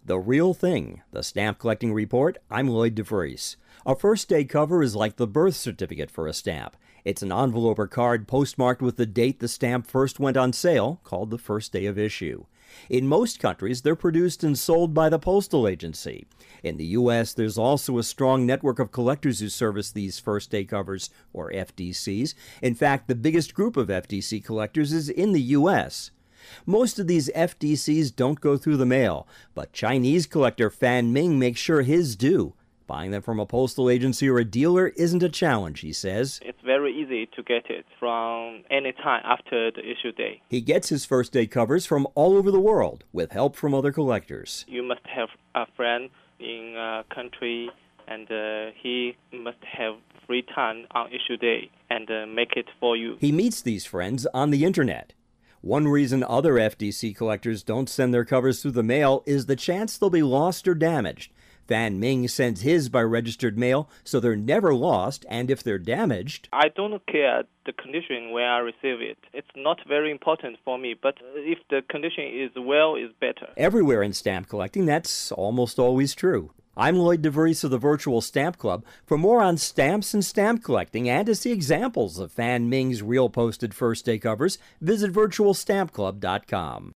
The Real Thing, the Stamp Collecting Report. I'm Lloyd DeVries. A first day cover is like the birth certificate for a stamp. It's an envelope or card postmarked with the date the stamp first went on sale, called the first day of issue. In most countries, they're produced and sold by the postal agency. In the U.S., there's also a strong network of collectors who service these first day covers, or FDCs. In fact, the biggest group of FDC collectors is in the U.S. Most of these FDCs don't go through the mail, but Chinese collector Fan Ming makes sure his do. Buying them from a postal agency or a dealer isn't a challenge, he says. It's very easy to get it from any time after the issue day. He gets his first day covers from all over the world with help from other collectors. You must have a friend in a country, and he must have free time on issue day and make it for you. He meets these friends on the internet. One reason other FDC collectors don't send their covers through the mail is the chance they'll be lost or damaged. Fan Ming sends his by registered mail, so they're never lost, and if they're damaged... I don't care the condition when I receive it. It's not very important for me, but if the condition is well, it's better. Everywhere in stamp collecting, that's almost always true. I'm Lloyd DeVries of the Virtual Stamp Club. For more on stamps and stamp collecting and to see examples of Fan Ming's real posted first day covers, visit virtualstampclub.com.